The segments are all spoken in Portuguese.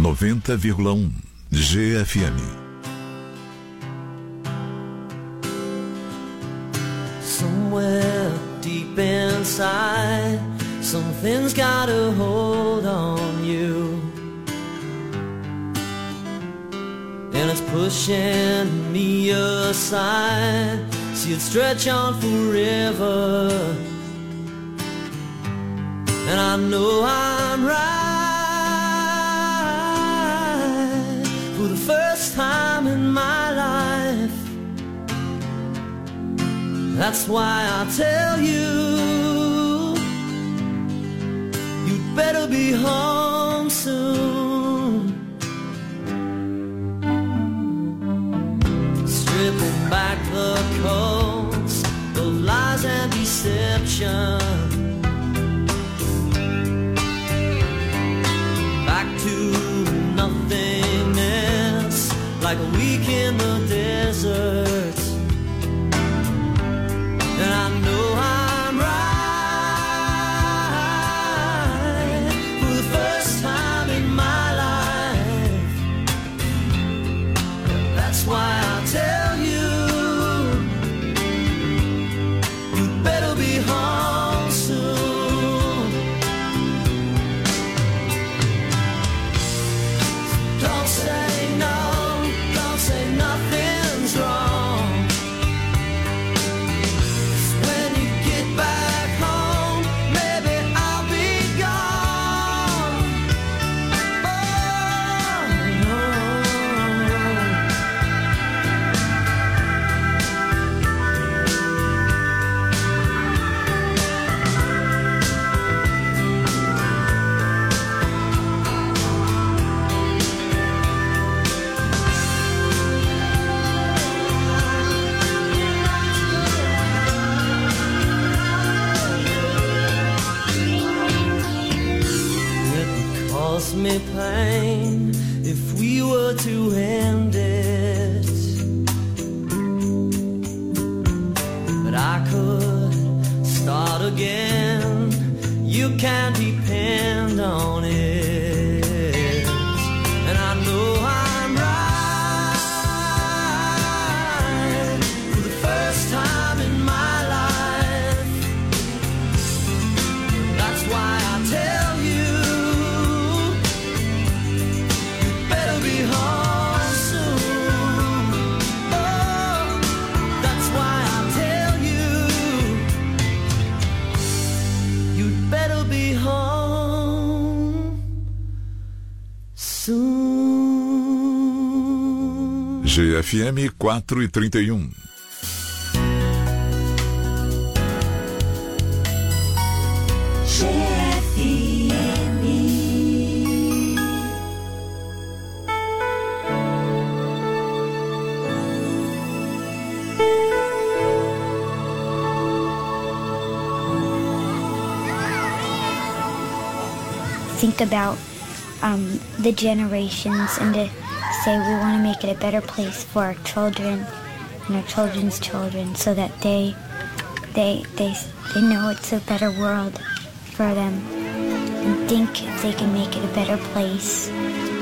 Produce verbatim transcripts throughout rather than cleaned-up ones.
noventa vírgula um G F M. Somewhere deep inside, something's got a hold on you, and it's pushing me aside. See it stretch on forever, and I know I'm right for the first time in my life. That's why I tell you, you'd better be home soon. Stripping back the coats of lies and deception, back to nothingness, like a week in the desert. And I know I'm right for the first time in my life. That's why I tell you, you'd better be home soon. Don't say no, don't say nothing's wrong. Me pain if we were to end it, but I could start again. You can depend on it, and I know I'm right for the first time in my life. That's why I tell you, be home soon. Oh, that's why I tell you, you'd better be home soon. G F M quatro e trinta e um. Think about um, the generations and to say we want to make it a better place for our children and our children's children, so that they they they they know it's a better world for them, and think if they can make it a better place.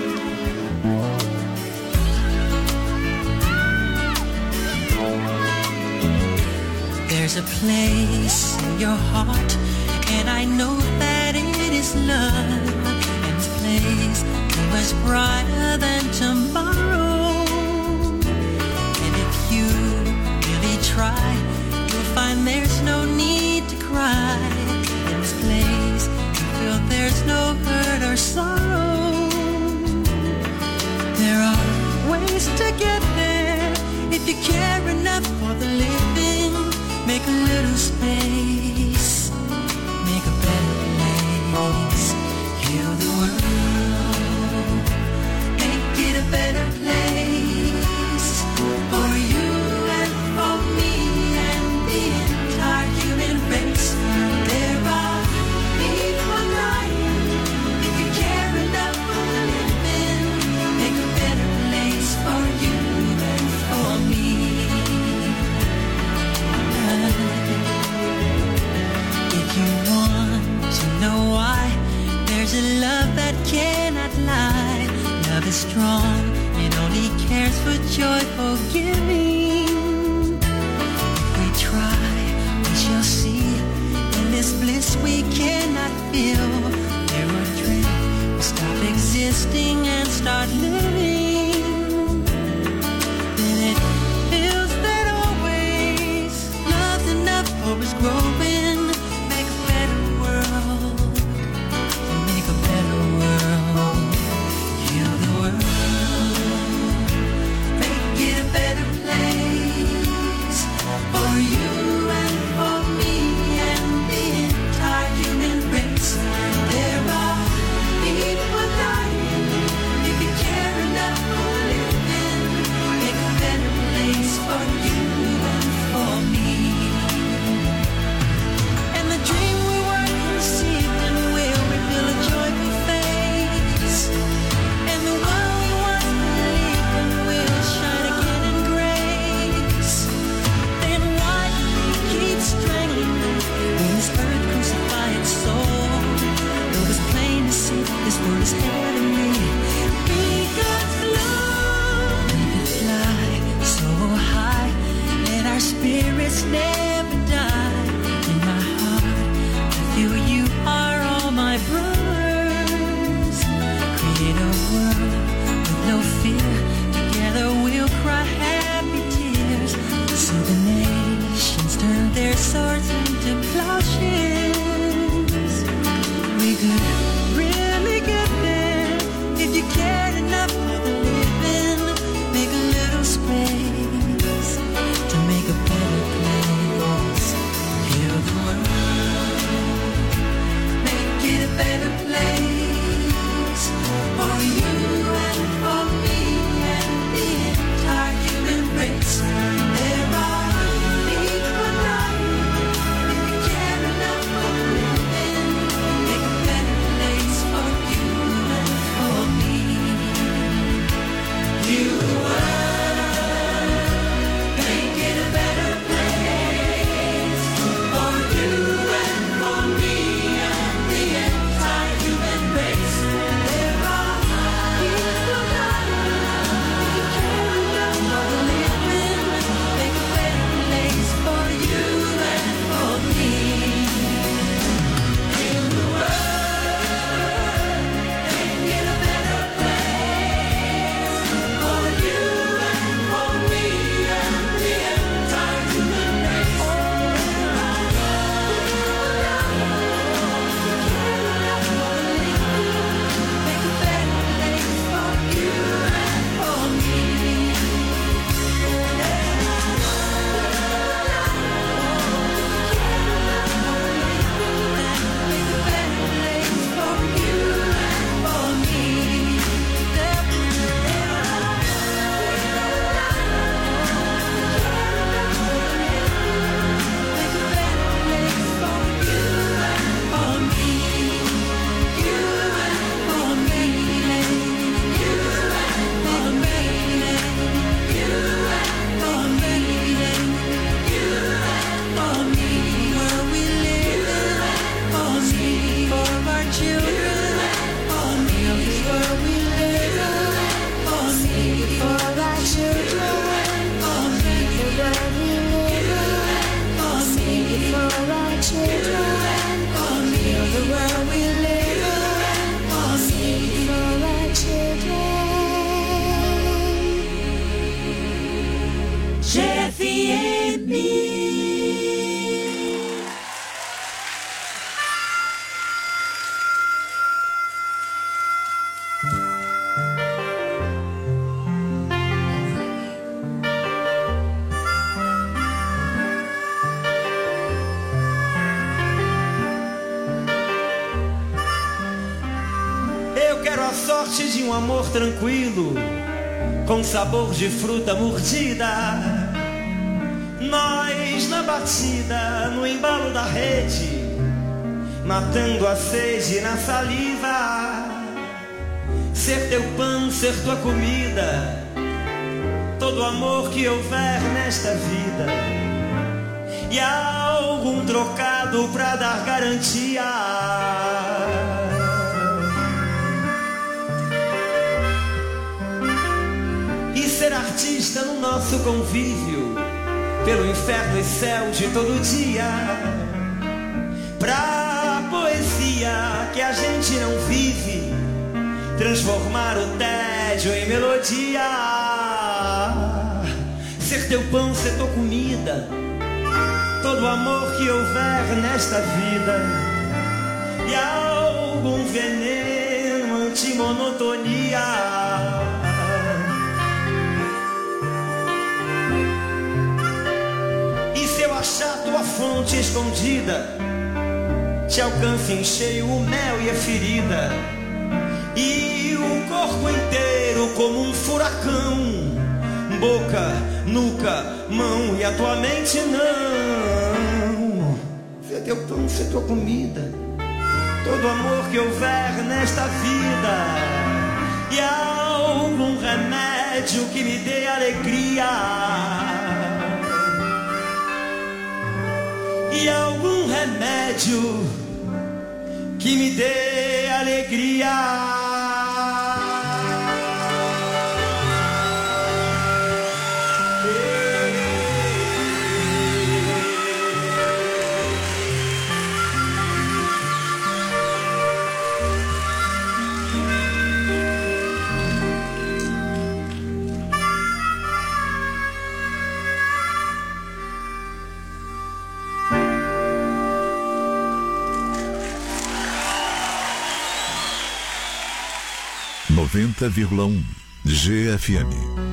There's a place in your heart, and I know that it is love, and this place is much brighter than tomorrow. And if you really try, you'll find there's no need to cry. In this place, you feel there's no hurt or sorrow. There are ways to get there if you care enough for the living. Make a little space, make a better place. Heal the world, make it a better place for you and for me and the entire human race. There are people dying. If you care enough for the living, make a better place for you and for me. If you want to know why, there's a love that cannot lie. love is strong, it only cares for joyful giving. If we try, we shall see. In this bliss we cannot feel. There are dreams, we stop existing and start living. Then it feels that always nothing enough hope is growing. Make a better world, make a better world. Heal the world, make it a better place for you and for me and the entire human race. There are people dying. If you care enough for living, make a better place for you and for me. And the dream we were conceived in will reveal a joyful face. And the one we once believed in will shine again in grace. Then why do we keep strangling when this earth crucify its soul? Though it's plain to see this world is heavenly. Be God's love. We could fly so high, let our spirits never die. In my heart, I feel you are all my brothers. Create a world with no fear. Together we'll cry happy tears. See the nations turn their swords into plowshares. We could really get there if you cared enough for the living. Make a little space to make a better place. Heal the world, make it a better place for you and for me and the entire human race. There are people dying. If you care enough for living, make a better place for you and for me. Heal the world, make it a better place for you and for me and the entire human race. There are people dying. If you care enough for living, make a better place for you and for me. Heal the world, make it a better place for you and for me and the entire human race. There are people dying. Make a better place for you and for me. Make a better place for you and for me. Make a better place for you and for me. You and for me. You and for me. You and for me. You and for me. Where we live for me, for our children for me. Where we live for me, for our children for me. Where we live for me, for our children for me. The world we live for me, for our children. G F M. Eu quero a sorte de um amor tranquilo, com sabor de fruta mordida. Nós na batida, no embalo da rede, matando a sede na saliva. Ser teu pão, ser tua comida, todo amor que houver nesta vida. E algum trocado pra dar garantia. artista no nosso convívio, pelo inferno e céu de todo dia, pra poesia que a gente não vive, transformar o tédio em melodia. Ser teu pão, ser tua comida, todo o amor que houver nesta vida, e algum veneno anti-monotonia. E se eu achar tua fonte escondida, te alcance em cheio o mel e a ferida, e o corpo inteiro como um furacão, boca, nuca, mão e a tua mente não. Ser teu pão, ser tua comida, todo amor que houver nesta vida, e algum remédio que me dê alegria, e algum remédio que me dê alegria. noventa vírgula um G F M.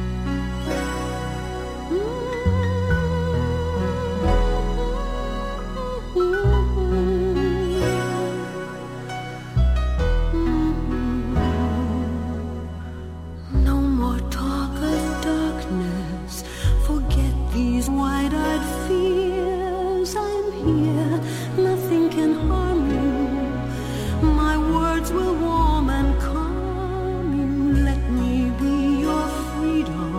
No more talk of darkness, forget these wide-eyed fears. I'm here, nothing can harm you. My words will warm and calm. Let me be your freedom.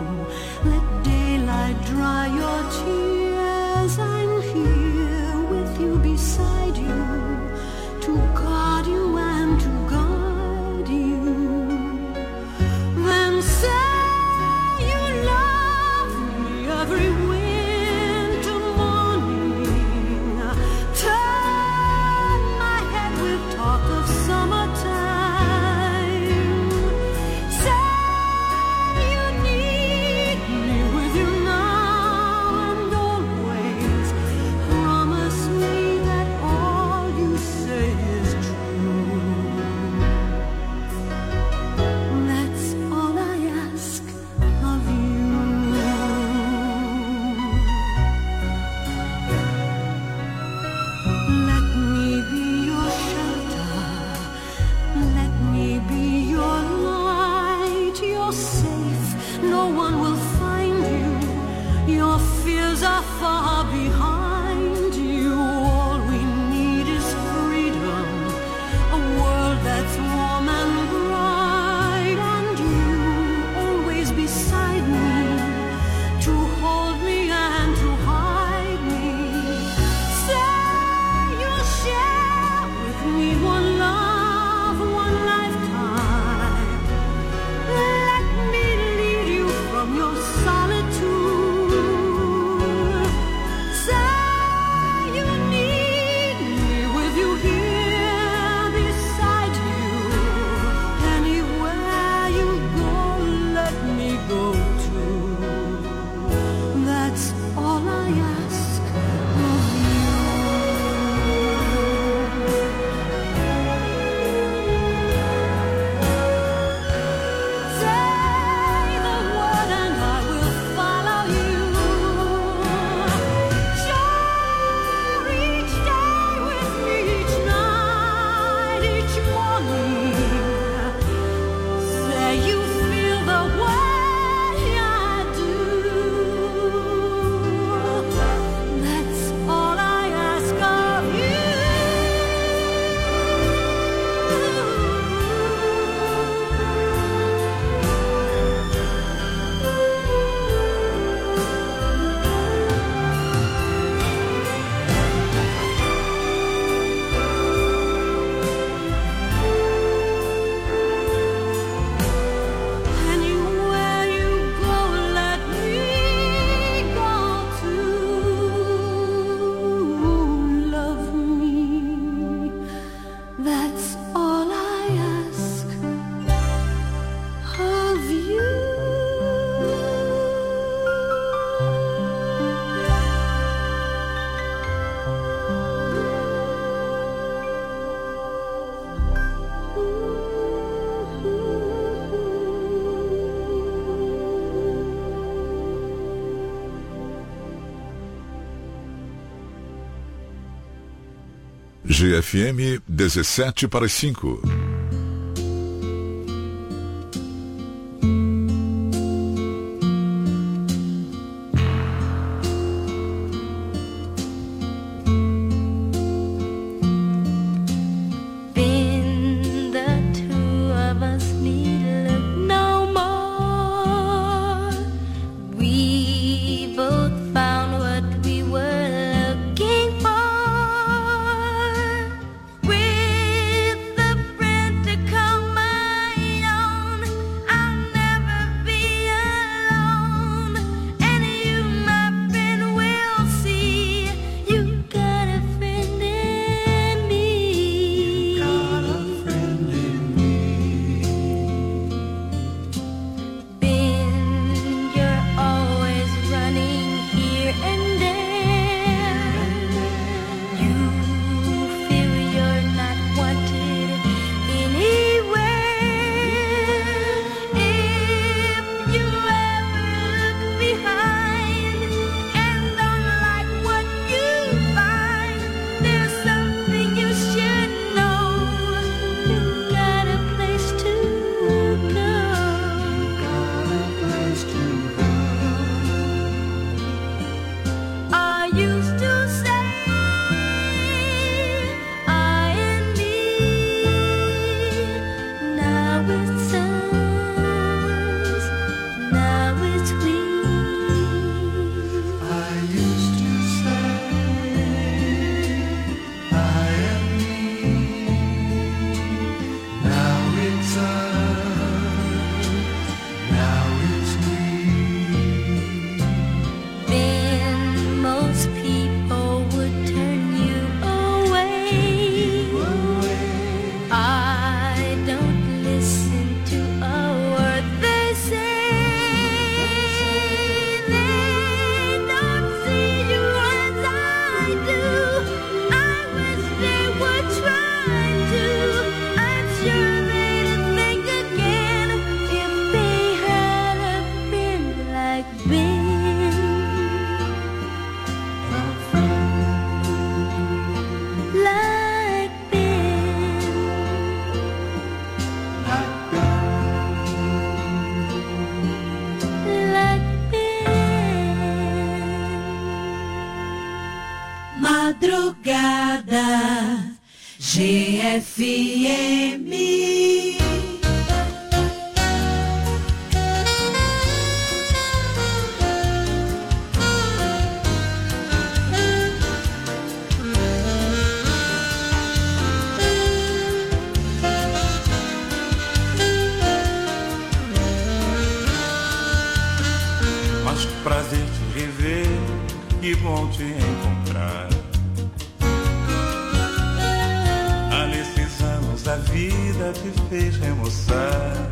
G F M dezessete para as cinco. Madrugada G F M. Mas que prazer te rever, que bom te encontrar. Há nesses anos a vida te fez remoçar.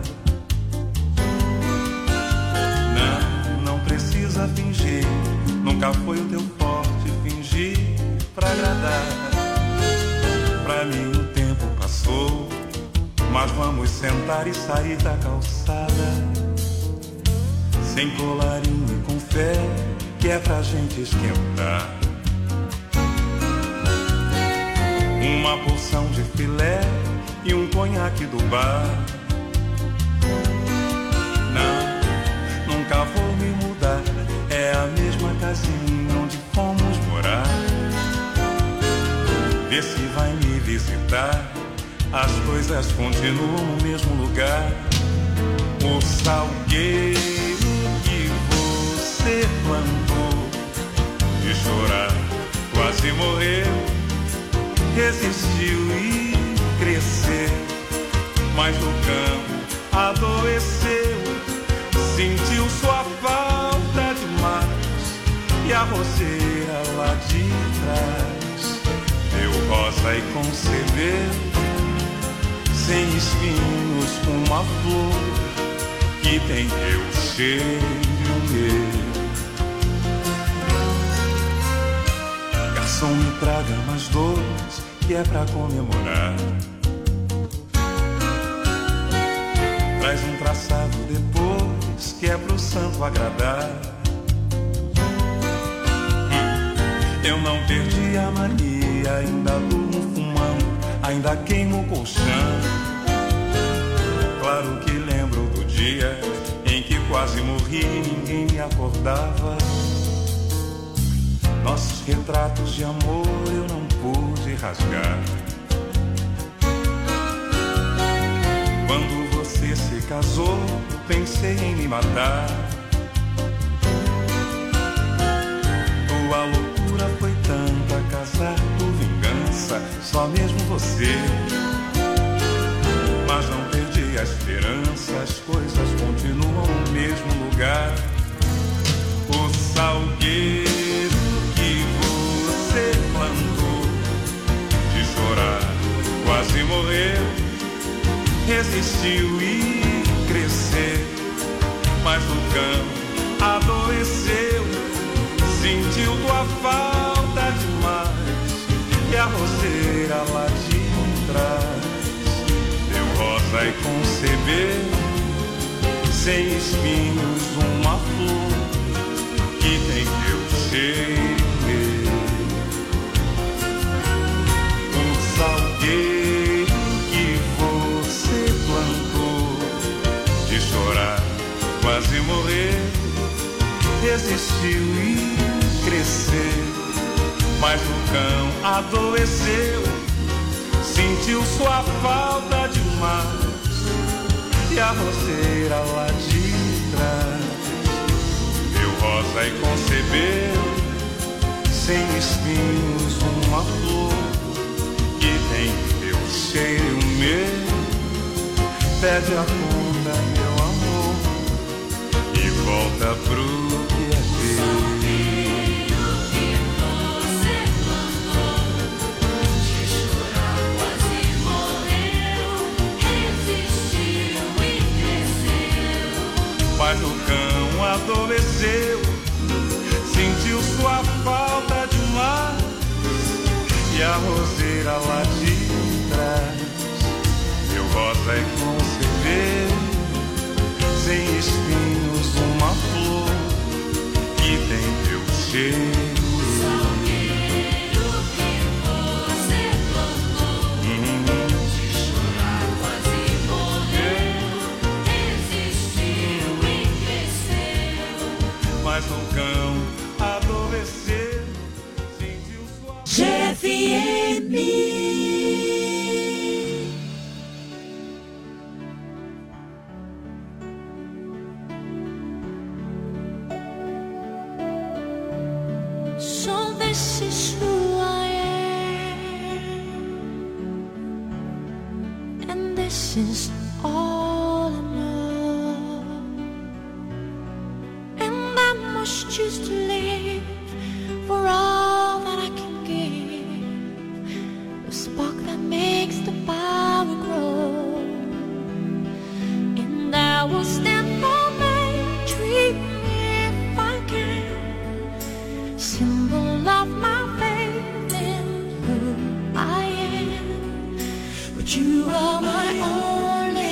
Não, não precisa fingir, nunca foi o teu forte fingir pra agradar. Pra mim o tempo passou, mas vamos sentar e sair da calçada. Sem colarinho e com fé, que é pra gente esquentar. Uma porção de filé e um conhaque do bar. Não, nunca vou me mudar, é a mesma casinha onde fomos morar. Vê se vai me visitar, as coisas continuam no mesmo lugar. O salgueiro que você plantou de chorar, quase morreu, resistiu e cresceu, mas no campo adoeceu, sentiu sua falta demais, e a roseira lá de trás deu rosa e concebeu, sem espinhos, uma flor que tem teu cheiro meu. Garçom, me traga mais dois, que é pra comemorar. Traz um traçado depois, que é pro santo agradar. Hum, eu não perdi a mania, ainda durmo fumando ainda queimo o colchão. Claro que lembro do dia em que quase morri e ninguém me acordava. Nossos retratos de amor eu não pude rasgar. Quando você se casou, pensei em me matar. Tua loucura foi tanta, casar por vingança, só mesmo você. Mas não perdi a esperança, as coisas continuam no mesmo lugar. O salgueiro que você plantou, de chorar, quase morreu, resistiu e cresceu. Mas o cão adoeceu, sentiu tua falta demais, e a roseira lá de trás deu rosa e concebeu, sem espinhos, uma flor que tem teu cheiro meu. O salgueiro que você plantou, de chorar, quase morrer, resistiu e cresceu. Mas o cão adoeceu, sentiu sua falta demais, e a roseira lá de trás deu rosa e concebeu, sem espinhos, uma flor que tem teu cheiro meu. Pede a conta, meu amor, e volta pro que é teu. Mas o cão adoeceu, sentiu sua falta demais, e a roseira lá de trás deu rosa e concebeu, sem espinhos, uma flor que tem teu cheiro. Mas o cão adoeceu, sentiu sua... G F M. So this is who I am, and this is all I know. Choose to live for all that I can give, the spark that makes the power grow. And I will stand for my dream if I can, symbol of my faith in who I am. But you are my only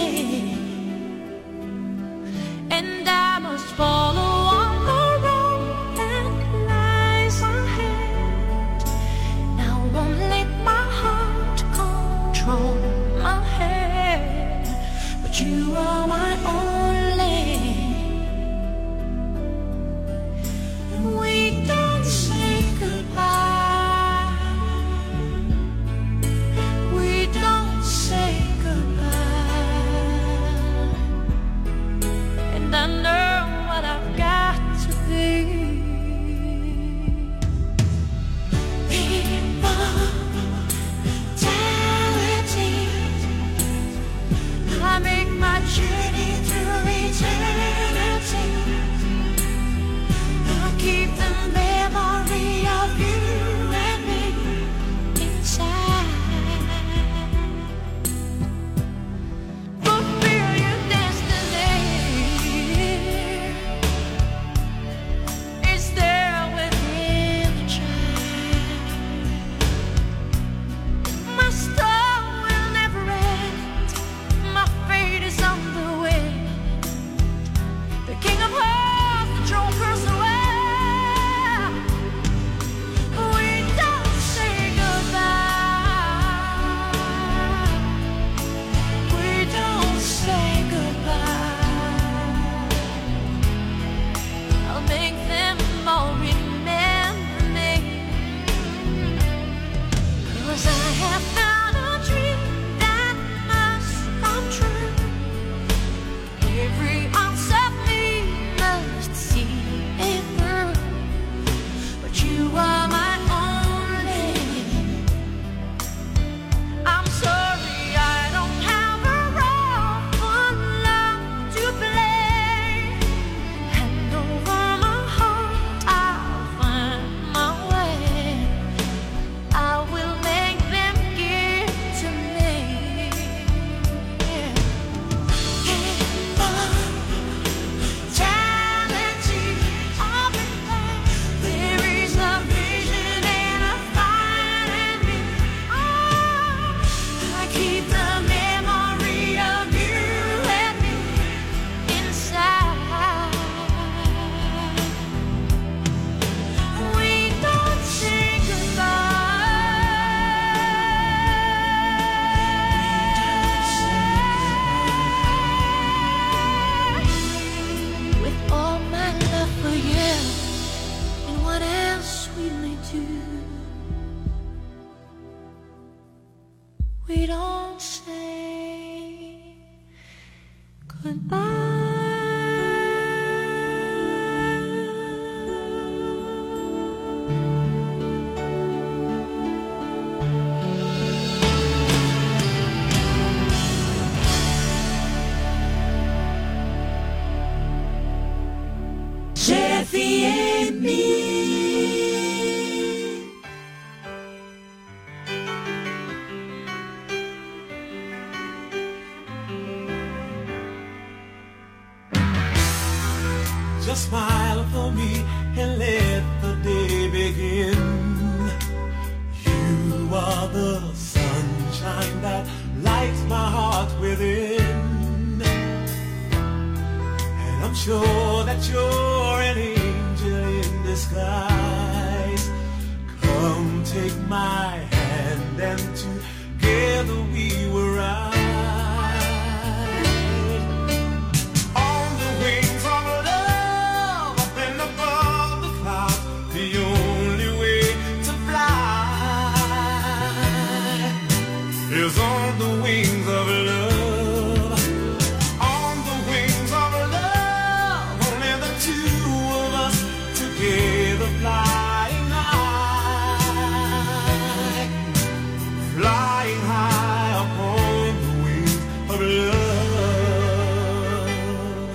we don't say goodbye. G F M. Just smile for me and let the day begin. You are the sunshine that lights my heart within. And I'm sure that you're an angel in disguise. Come take my hand and together we will rise. Is on the wings of love, on the wings of love, only the two of us together flying high, flying high upon the wings of love.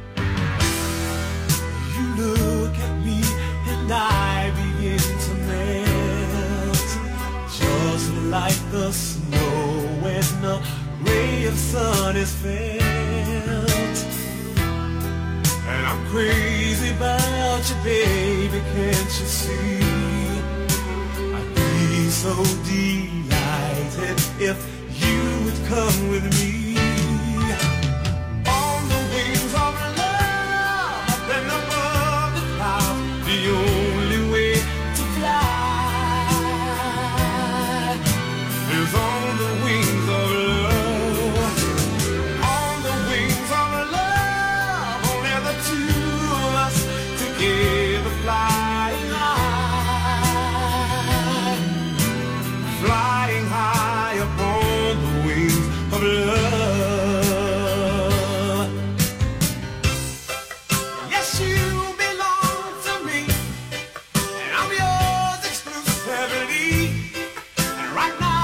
You look at me and I begin to melt, just like the sun when a ray of sun is felt. And I'm crazy about you, baby, can't you see? I'd be so delighted if you would come with me. On the wings of love, up and above the clouds, the only way to fly is on the wings of love, on the wings of love, only the two of us together flying high, flying high upon the wings of love. Yes, you belong to me, and I'm yours exclusively, and right now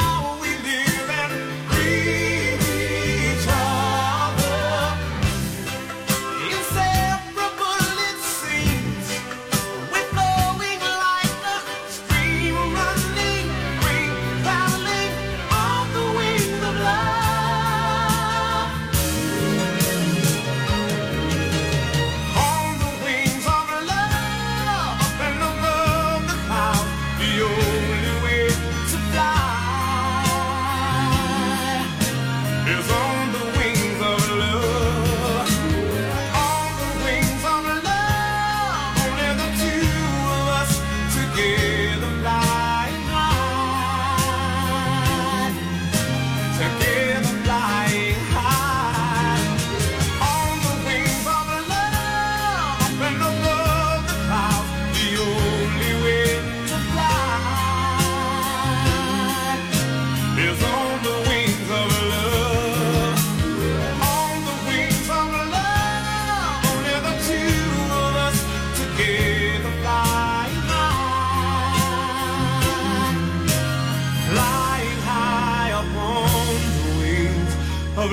of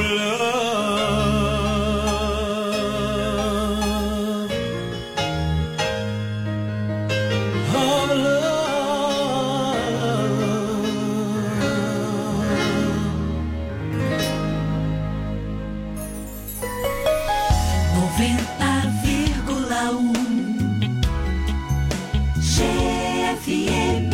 love, of love. noventa vírgula um G F M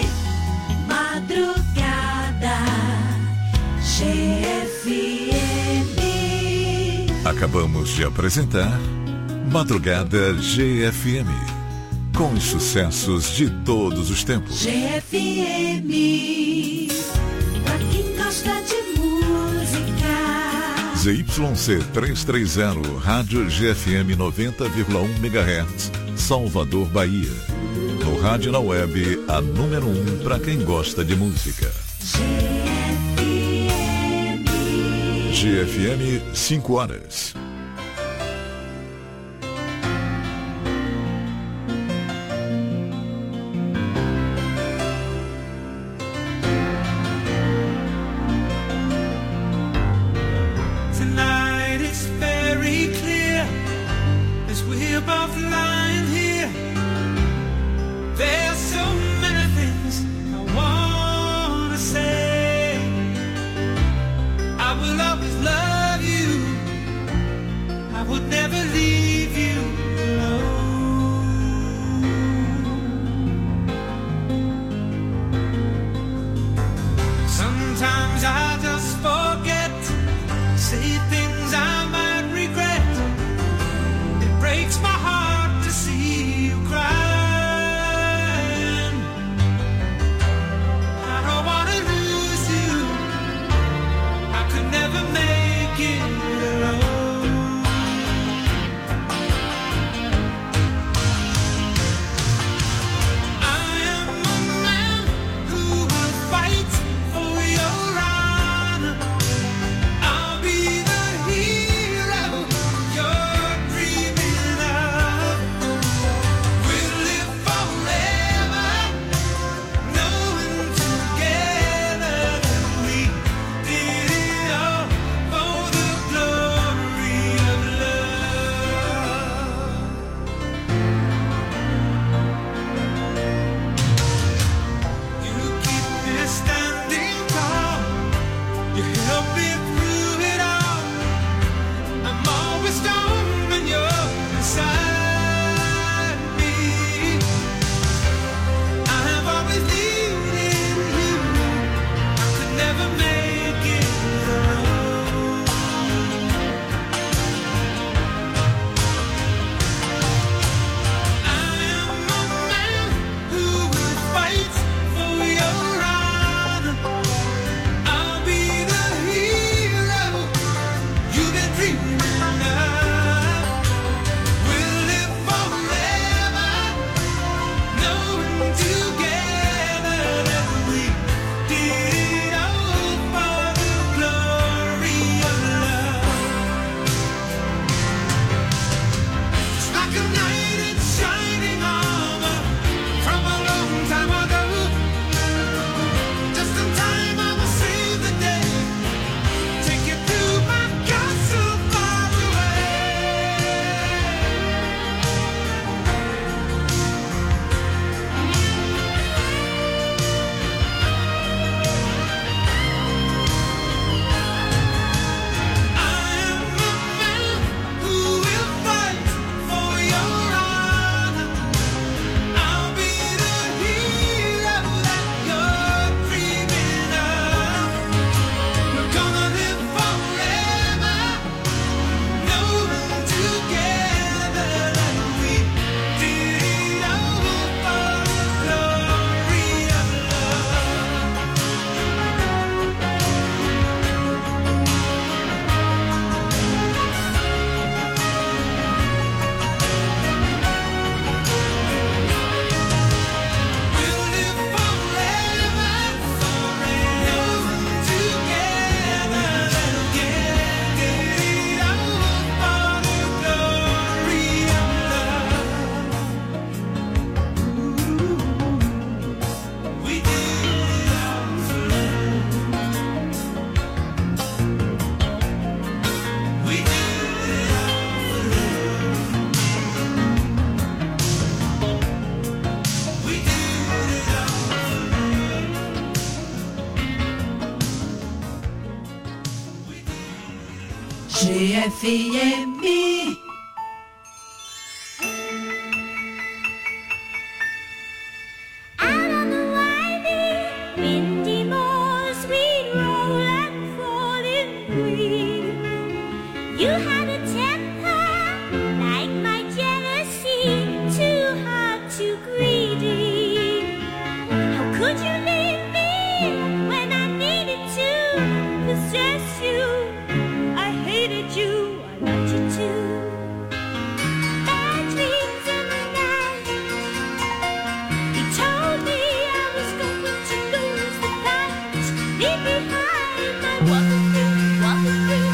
Madrugada G F M. Acabamos de apresentar Madrugada G F M, com os sucessos de todos os tempos. G F M, pra quem gosta de música. Z Y C trezentos e trinta, Rádio G F M noventa vírgula um megahertz, Salvador, Bahia. No rádio e na web, a número um para quem gosta de música. G F M. G F M, cinco horas. Tonight it's very clear as we're both lying here. There's so many things I wanna say. I will always love you. I would never leave you alone. Sometimes I just forget, say things I might regret. It breaks my heart to see you crying. I don't wanna lose you. I could never make it alone. I am a man who will fight for your honor. I'll be the hero you're dreaming of. We'll live forever, knowing together that we did it all for the glory of love. You keep me standing tall. You help me through it all. I'm always strong when you're beside me. I have always needed you. I could never make it alone. I am a man who will fight for your honor. I'll be the hero you've been dreaming of. We'll live forever, knowing together that we did it all for the glory of love. It's like a knight in shining armor from a long time ago. Just in time, I will save the day. Take you to my castle far away. I am a man who will fight for your honor. I'll be the hero that you're dreaming of. We're gonna live forever, knowing together that we did it all for the glory of love. We'll live forever, knowing together that we did it all for the glory of love. We did it all for love. We did it all for love. We did it all for love. G F M. Out on the winding, windy moors, we'd roll and fall in green. You had a temper like my jealousy, too hard, too greedy. How could you leave me when I needed to possess you? I hated you, I loved you too. Bad dreams in the night. You told me I was going to lose the fight. Leave behind my walking through, walking through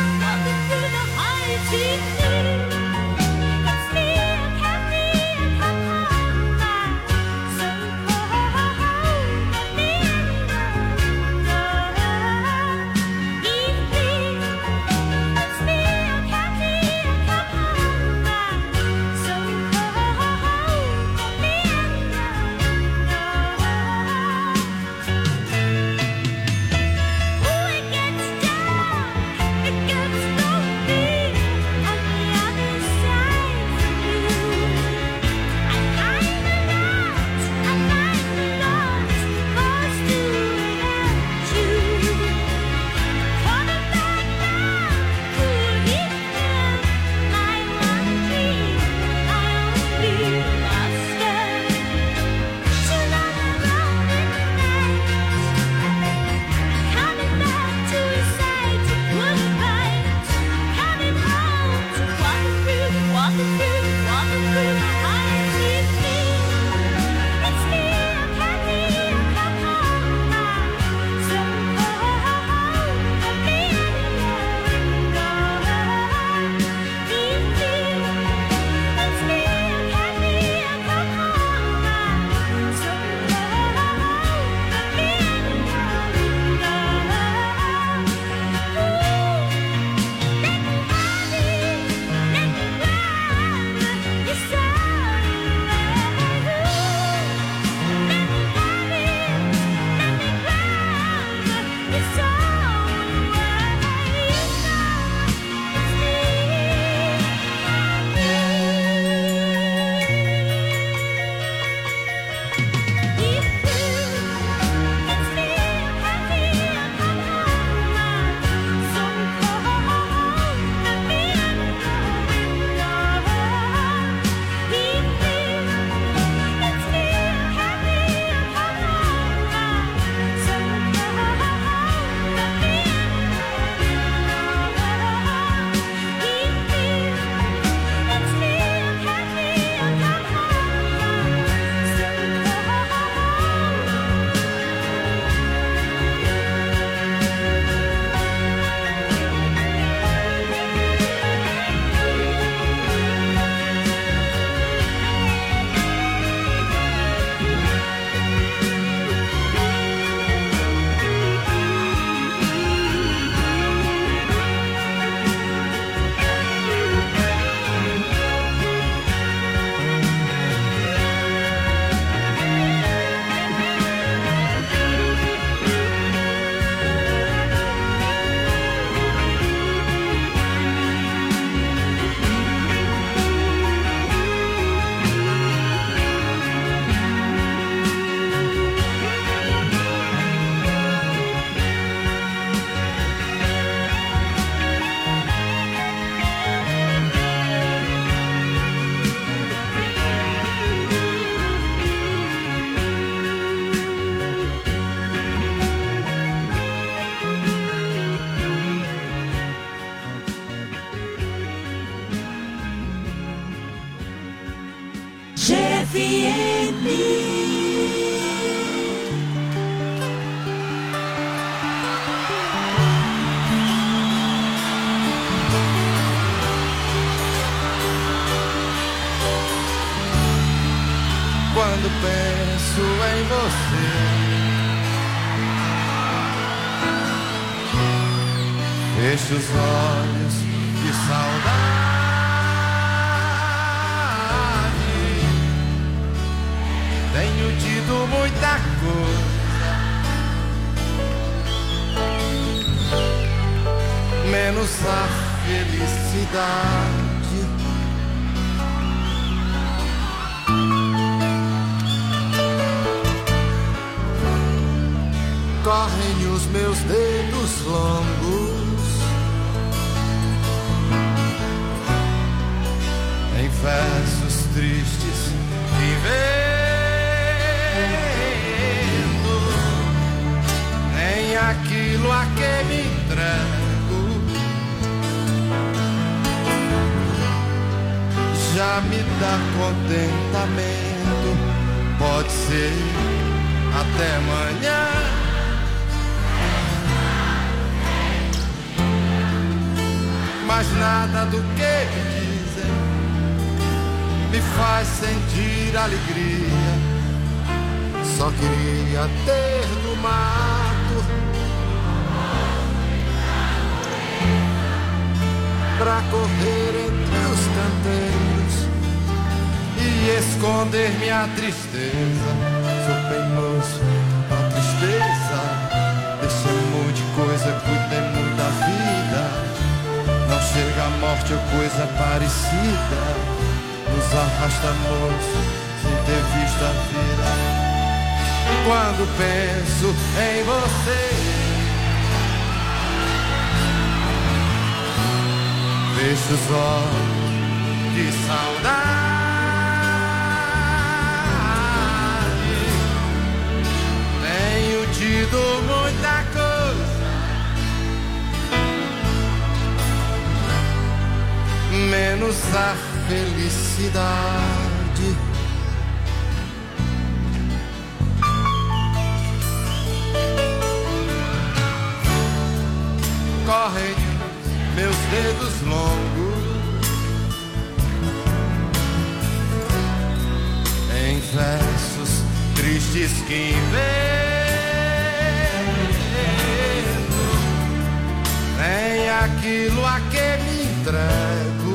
M. Quando penso em você, fecho os olhos de saudade. Tenho tido muita coisa, menos a felicidade. Correm os meus dedos longos em versos tristes que invento, nem aquilo a que me entrego já me dá contentamento. Pode ser até amanhã, mas nada do que me dizem me faz sentir alegria. Só queria ter no mato pra correr entre os canteiros e esconder minha tristeza. Sou teimoso, a tristeza deixamos de coisa, cuidemos da vida. Não chega a morte ou coisa parecida, nos arrastamos sem ter visto a vida. Quando penso em você, fecho os olhos de saudade. Tenho tido muita coisa, menos a felicidade. Correm meus dedos longos em versos tristes que invento, nem aquilo a que me entrego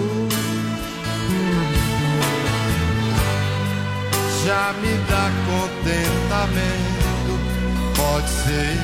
já me dá contentamento. Pode ser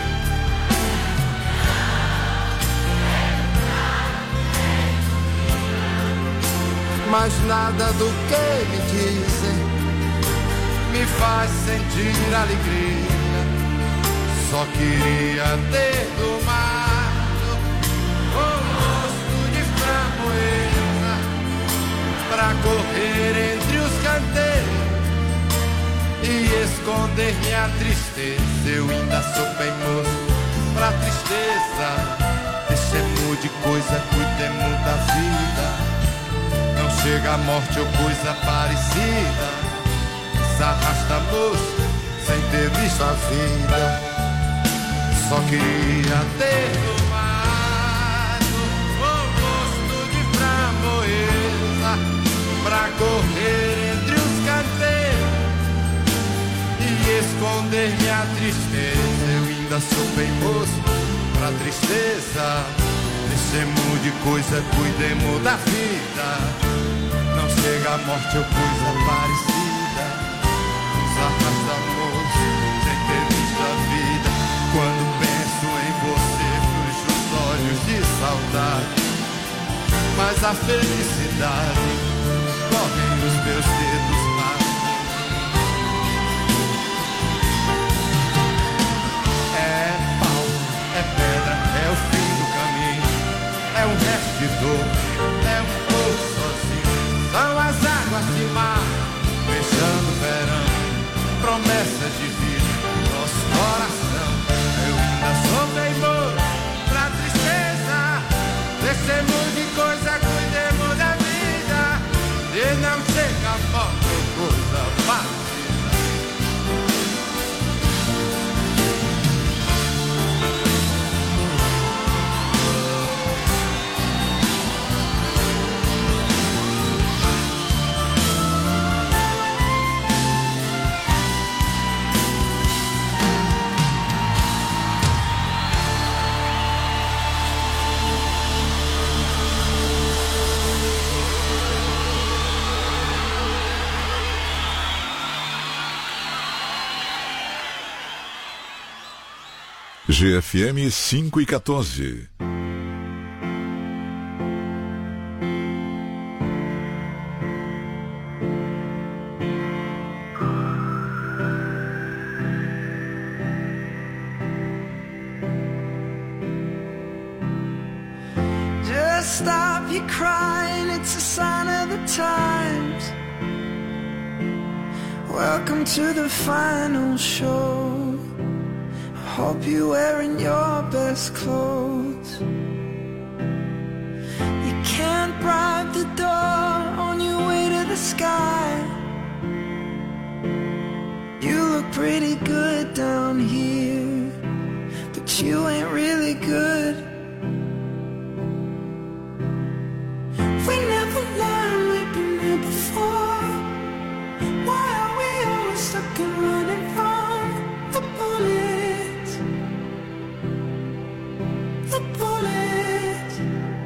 mas nada do que me dizem me faz sentir alegria. Só queria ter tomado um gosto de framboesa pra correr entre os canteiros e esconder minha tristeza. Eu ainda sou bem moço pra tristeza. Deixemos de coisa, cuidemos da vida. Não chega a morte ou coisa parecida, se arrasta moço sem ter visto a vida. Só queria ter tomado um gosto de framboesa pra correr entre os canteiros e esconder minha tristeza. Eu ainda sou bem moço pra tristeza. Deixemos de coisa, cuidemos da vida. Não chega a morte ou coisa parecida, nos arrastamos sem ter visto a vida. Quando penso em você, fecho os olhos de saudade, mas a felicidade corre nos meus dedos mais. É pau, é pedra, é o fim do caminho, é um resto de dor, é um pouco sozinho. São as águas de mar, fechando o verão, promessa de vida, nosso coração. Eu ainda sou teimoso pra tristeza. Deixemos de coisa, cuidemos da vida, e não chega a morte G F M cinco e quatorze. Just stop your crying, it's a sign of the times. Welcome to the final show. Hope you're wearing your best clothes. You can't bribe the door on your way to the sky. You look pretty good down here, but you ain't really good. We never learned, we've been here before. Why are we always stuck and running from the bullets? The bullets.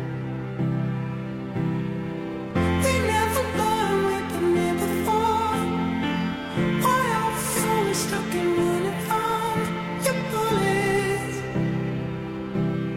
We never learned, we've been here before. Why are we always stuck and running from your bullets?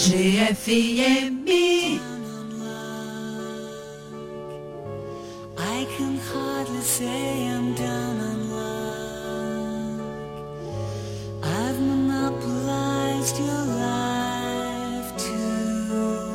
G F M. I can hardly say I'm down on luck. I've monopolized your life too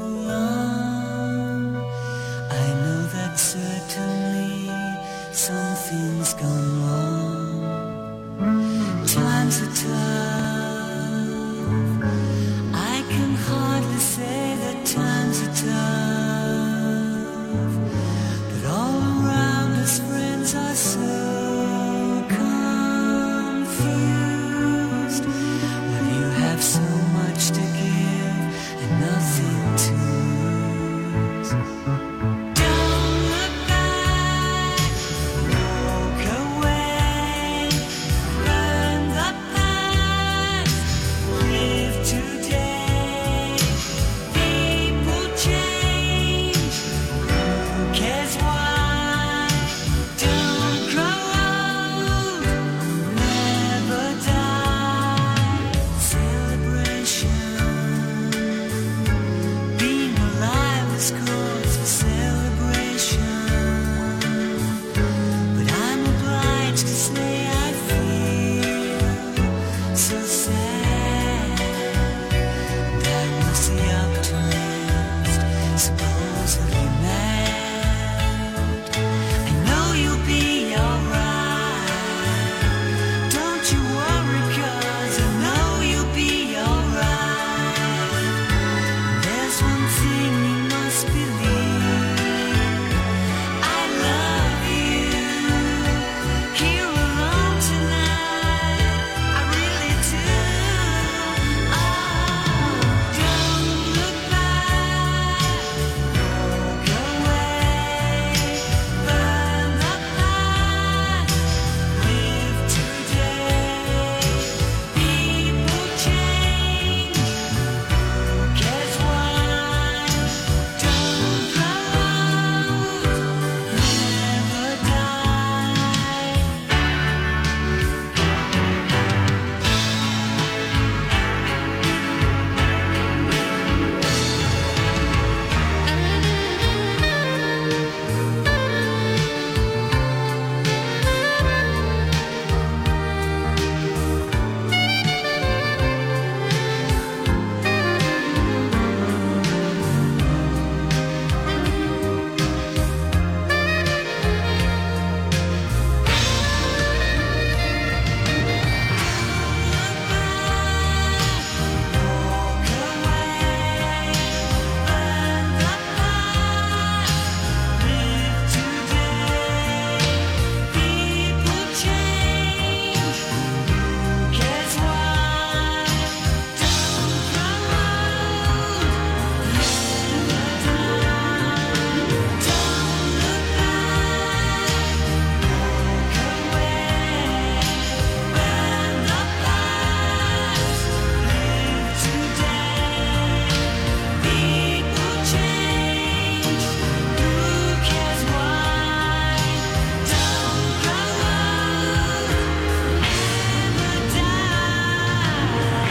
long. I know that certainly something's gone wrong. Times are tough. I can hardly say that times are tough. But all around us friends are so confused. Well, you have so much to give and nothing to lose. Don't look back, walk away, burn the past, live today. People change, who cares why? Don't grow old, never die. Celebration, being alive is cause for celebration. But I'm obliged to say I feel so sad. That was the optimist, supposedly mad. I know you'll be alright. Don't you worry, cause I know you'll be alright. There's one thing you must believe. I love you. Here alone tonight, I really do. Oh, don't look back, walk away, burn the past, live today. People change, who cares why? Don't grow old, never die. Walk away, burn the past, live today. People change, who cares why? Don't grow old, never die. Don't look back, walk away, burn the past, live today. People change, who cares why? Don't grow old, never die.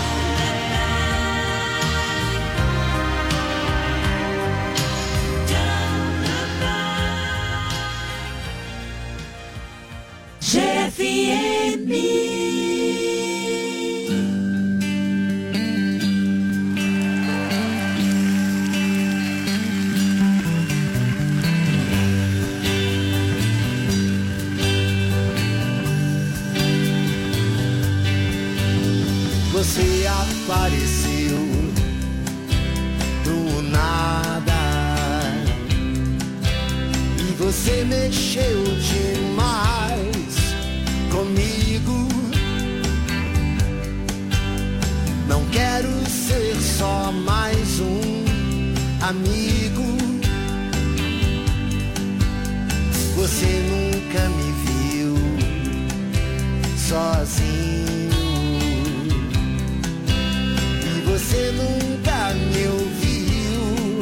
Don't look back. G F M. Você apareceu do nada e você mexeu demais comigo. Não quero ser só mais um amigo. Você nunca me viu sozinho. Você nunca me ouviu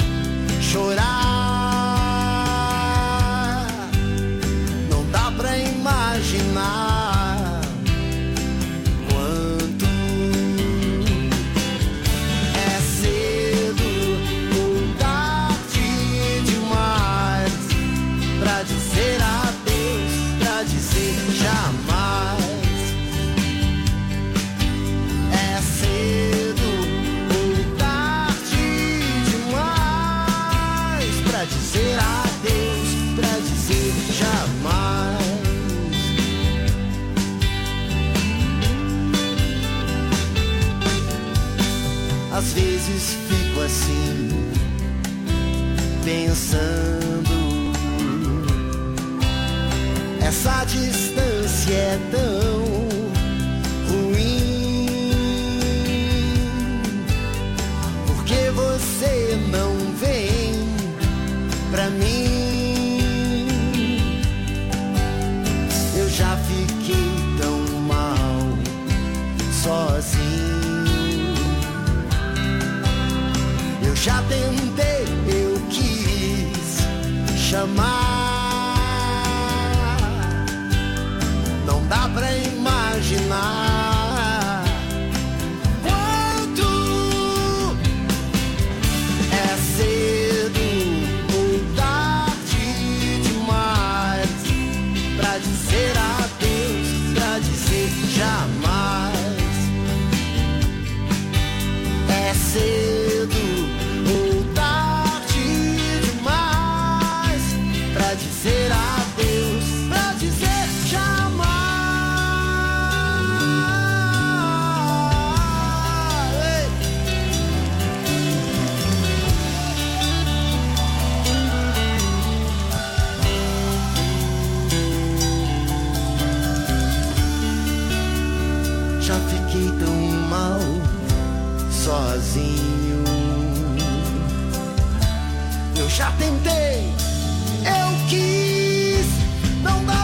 chorar. Não dá pra imaginar quanto é ser Às vezes fico assim, pensando, essa distância é tão ruim, porque você não vem pra mim. Eu já fiquei tão mal sozinho. Eu já tentei, eu quis chamar, não dá pra imaginar quanto é cedo ou tarde demais pra dizer adeus, pra dizer jamais. É cedo ou tarde demais pra dizer adeus, pra dizer jamais. Já fiquei tão mal sozinho. Eu já tentei, eu quis, não dá.